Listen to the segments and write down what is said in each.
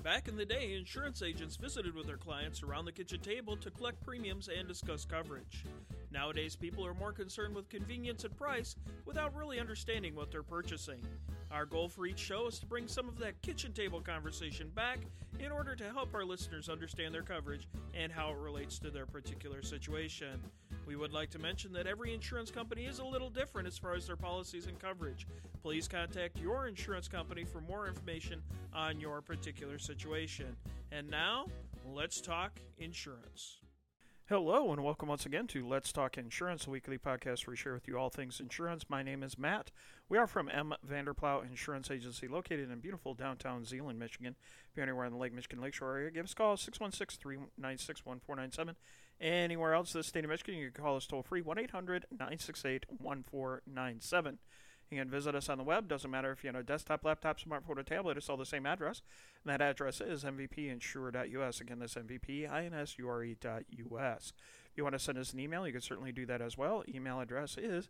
Back in the day, insurance agents visited with their clients around the kitchen table to collect premiums and discuss coverage. Nowadays, people are more concerned with convenience and price without really understanding what they're purchasing. Our goal for each show is to bring some of that kitchen table conversation back in order to help our listeners understand their coverage and how it relates to their particular situation. We would like to mention that every insurance company is a little different as far as their policies and coverage. Please contact your insurance company for more information on your particular situation. And now, let's talk insurance. Hello, and welcome once again to Let's Talk Insurance, a weekly podcast where we share with you all things insurance. My name is Matt. We are from M. Vanderplout Insurance Agency, located in beautiful downtown Zeeland, Michigan. If you're anywhere in the Lake Michigan Lakeshore area, give us a call, 616-396-1497. Anywhere else in the state of Michigan, you can call us toll-free, 1-800-968-1497. You can visit us on the web. Doesn't matter if you have a desktop, laptop, smartphone, or tablet. It's all the same address. And that address is mvpinsure.us. Again, that's mvpinsure.us. If you want to send us an email, you can certainly do that as well. Email address is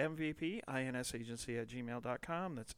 mvpinsagency@gmail.com. That's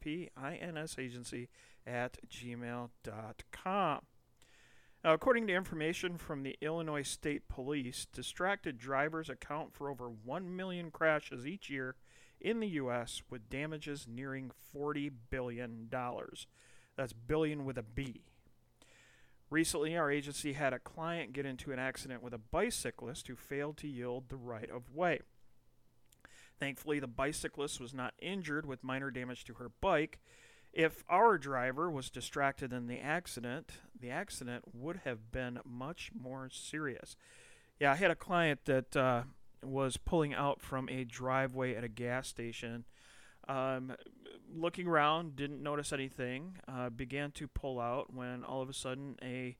mvpinsagency@gmail.com. Now, according to information from the Illinois State Police, distracted drivers account for over 1 million crashes each year in the U.S., with damages nearing $40 billion. That's billion with a B. Recently, our agency had a client get into an accident with a bicyclist who failed to yield the right of way. Thankfully, the bicyclist was not injured with minor damage to her bike. If our driver was distracted in the accident would have been much more serious. Yeah, I had a client that was pulling out from a driveway at a gas station. Looking around, didn't notice anything, began to pull out when all of a sudden a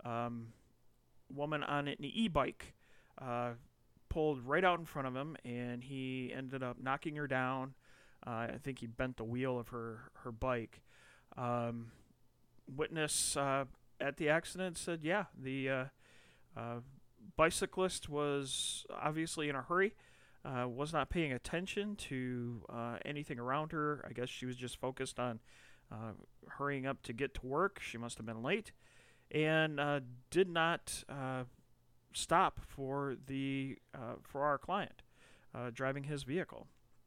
woman on an e-bike pulled right out in front of him, and he ended up knocking her down. I think he bent the wheel of her bike. Witness at the accident said, yeah, the bicyclist was obviously in a hurry, was not paying attention to anything around her. I guess she was just focused on hurrying up to get to work. She must have been late, and did not stop for our client driving his vehicle.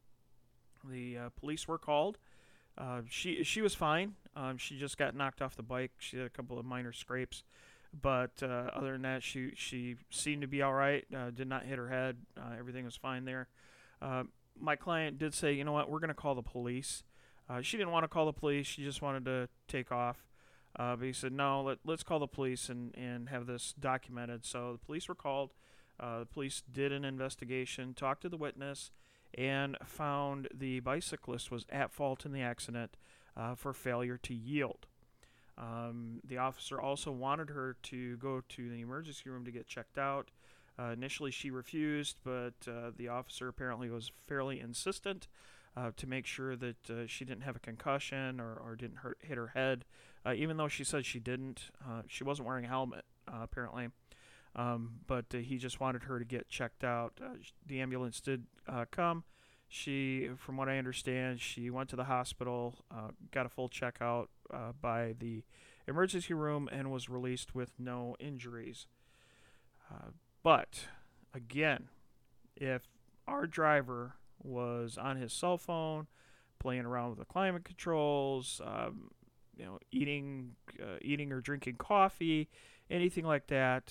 The police were called. She was fine. She just got knocked off the bike. She had a couple of minor scrapes, but other than that, she seemed to be all right. Did not hit her head. Everything was fine there. My client did say, you know what, we're going to call the police. She didn't want to call the police. She just wanted to take off. But he said, no, let's call the police and have this documented. So the police were called. The police did an investigation, talked to the witness, and found the bicyclist was at fault in the accident for failure to yield. The officer also wanted her to go to the emergency room to get checked out. Initially, she refused, but the officer apparently was fairly insistent to make sure that she didn't have a concussion or didn't hit her head, even though she said she didn't. She wasn't wearing a helmet, apparently. But he just wanted her to get checked out. The ambulance did come. She, from what I understand, she went to the hospital, got a full checkout by the emergency room, and was released with no injuries. But, again, if our driver was on his cell phone, playing around with the climate controls, eating or drinking coffee, anything like that,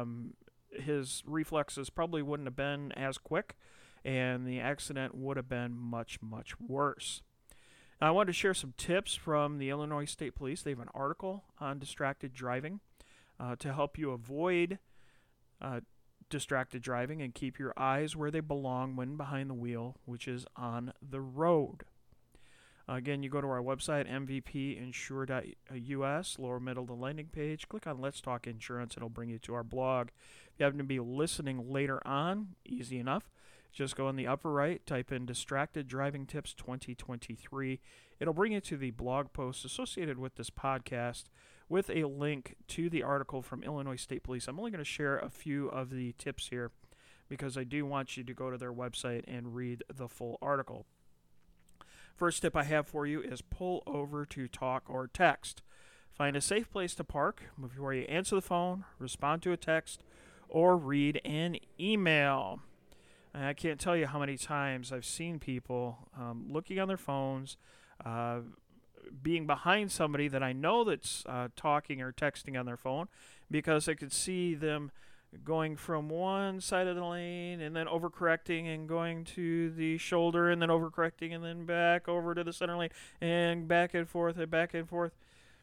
his reflexes probably wouldn't have been as quick, and the accident would have been much, much worse. Now, I wanted to share some tips from the Illinois State Police. They have an article on distracted driving to help you avoid distracted driving and keep your eyes where they belong when behind the wheel, which is on the road. Again, you go to our website, mvpinsure.us, lower middle of the landing page. Click on Let's Talk Insurance. It'll bring you to our blog. If you happen to be listening later on, easy enough. Just go in the upper right, type in Distracted Driving Tips 2023. It'll bring you to the blog post associated with this podcast with a link to the article from Illinois State Police. I'm only going to share a few of the tips here because I do want you to go to their website and read the full article. First tip I have for you is pull over to talk or text. Find a safe place to park before you answer the phone, respond to a text, or read an email. And I can't tell you how many times I've seen people looking on their phones, being behind somebody that I know that's talking or texting on their phone, because I could see them going from one side of the lane and then overcorrecting and going to the shoulder and then overcorrecting and then back over to the center lane and back and forth and back and forth.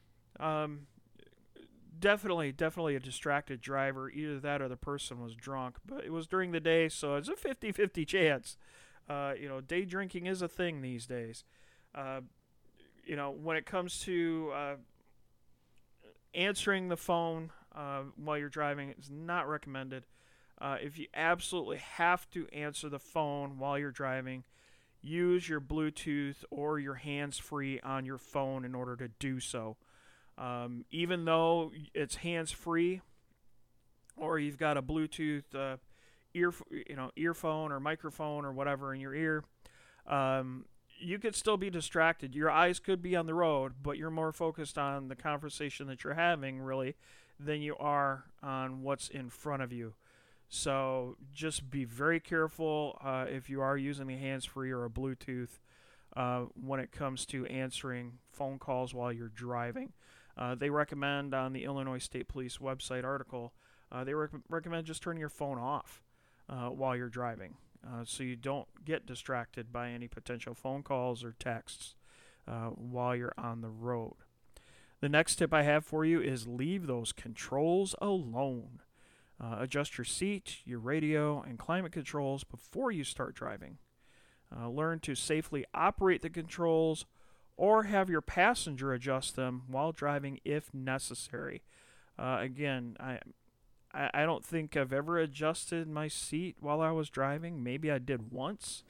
Definitely a distracted driver. Either that or the person was drunk. But it was during the day, so it's a 50-50 chance. Day drinking is a thing these days. When it comes to answering the phone while you're driving, it's not recommended. If you absolutely have to answer the phone while you're driving, use your Bluetooth or your hands-free on your phone in order to do so. Even though it's hands-free, or you've got a Bluetooth earphone or microphone or whatever in your ear, you could still be distracted. Your eyes could be on the road, but you're more focused on the conversation that you're having, really, than you are on what's in front of you. So just be very careful if you are using the hands-free or a Bluetooth when it comes to answering phone calls while you're driving. They recommend on the Illinois State Police website article, they recommend just turning your phone off while you're driving, so you don't get distracted by any potential phone calls or texts while you're on the road. The next tip I have for you is leave those controls alone. Adjust your seat, your radio, and climate controls before you start driving. Learn to safely operate the controls or have your passenger adjust them while driving if necessary. Again, I don't think I've ever adjusted my seat while I was driving. Maybe I did once.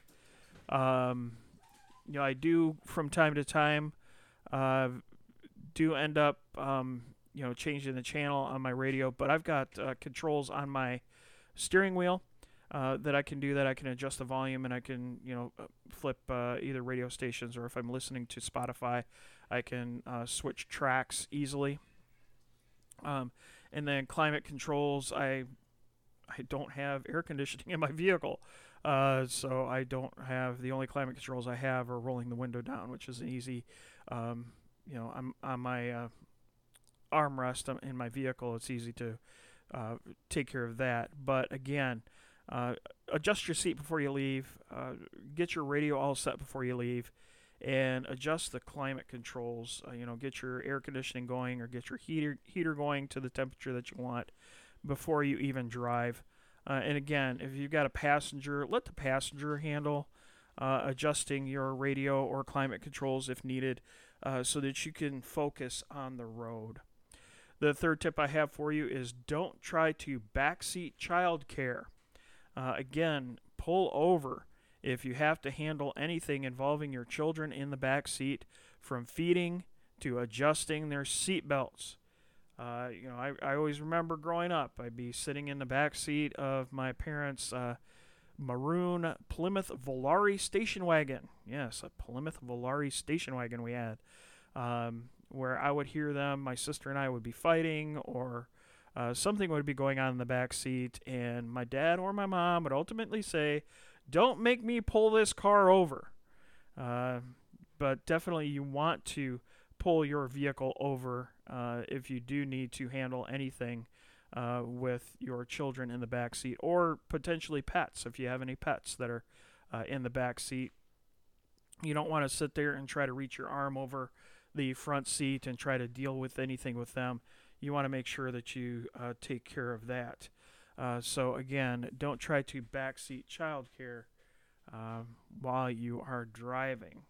I do from time to time do end up changing the channel on my radio, but I've got controls on my steering wheel that I can do that. I can adjust the volume, and I can flip either radio stations, or if I'm listening to Spotify, I can switch tracks easily. And then climate controls, I don't have air conditioning in my vehicle, so I don't have, the only climate controls I have are rolling the window down, which is an easy, I'm on my armrest in my vehicle. It's easy to take care of that. But again, adjust your seat before you leave, get your radio all set before you leave, and adjust the climate controls. Get your air conditioning going, or get your heater going to the temperature that you want before you even drive. And again, if you've got a passenger, let the passenger handle adjusting your radio or climate controls if needed, so that you can focus on the road. The third tip I have for you is don't try to backseat childcare. Again, pull over if you have to handle anything involving your children in the back seat, from feeding to adjusting their seat belts. I always remember growing up, I'd be sitting in the back seat of my parents' maroon Plymouth Volare station wagon. Yes, a Plymouth Volare station wagon we had, where I would hear them, my sister and I would be fighting, or something would be going on in the back seat, and my dad or my mom would ultimately say, "Don't make me pull this car over." But definitely you want to pull your vehicle over if you do need to handle anything with your children in the back seat, or potentially pets if you have any pets that are in the back seat. You don't want to sit there and try to reach your arm over the front seat and try to deal with anything with them. You want to make sure that you take care of that. So again, don't try to backseat childcare while you are driving.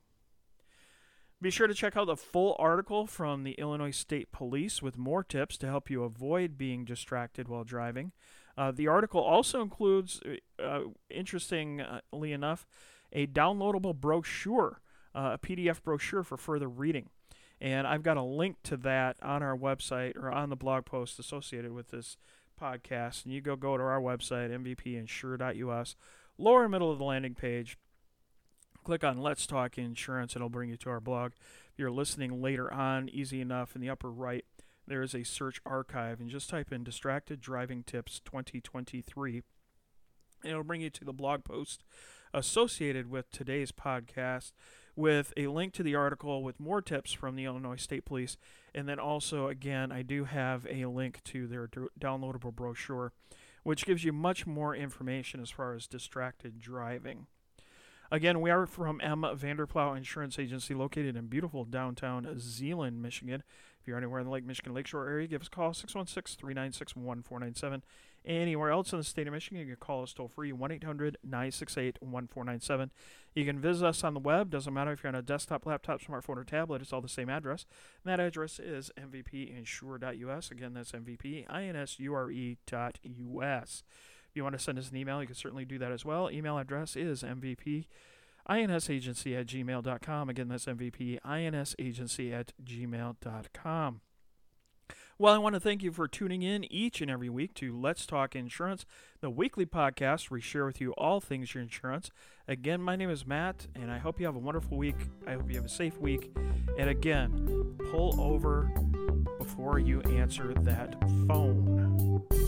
Be sure to check out the full article from the Illinois State Police with more tips to help you avoid being distracted while driving. The article also includes, interestingly enough, a downloadable brochure, a PDF brochure for further reading. And I've got a link to that on our website, or on the blog post associated with this podcast. And you go to our website, mvpinsure.us, lower middle of the landing page. Click on Let's Talk Insurance, and it'll bring you to our blog. If you're listening later on, easy enough, in the upper right, there is a search archive, and just type in Distracted Driving Tips 2023. And it'll bring you to the blog post associated with today's podcast, with a link to the article with more tips from the Illinois State Police. And then also, again, I do have a link to their downloadable brochure, which gives you much more information as far as distracted driving. Again, we are from M. Vanderplow Insurance Agency, located in beautiful downtown Zeeland, Michigan. If you're anywhere in the Lake Michigan Lakeshore area, give us a call, 616-396-1497. Anywhere else in the state of Michigan, you can call us toll-free, 1-800-968-1497. You can visit us on the web. Doesn't matter if you're on a desktop, laptop, smartphone, or tablet. It's all the same address. And that address is mvpinsure.us. Again, that's mvpinsure.us. If you want to send us an email, you can certainly do that as well. Email address is mvpinsagency@gmail.com. Again, that's mvpinsagency@gmail.com. Well, I want to thank you for tuning in each and every week to Let's Talk Insurance, the weekly podcast where we share with you all things your insurance. Again, my name is Matt, and I hope you have a wonderful week. I hope you have a safe week. And again, pull over before you answer that phone.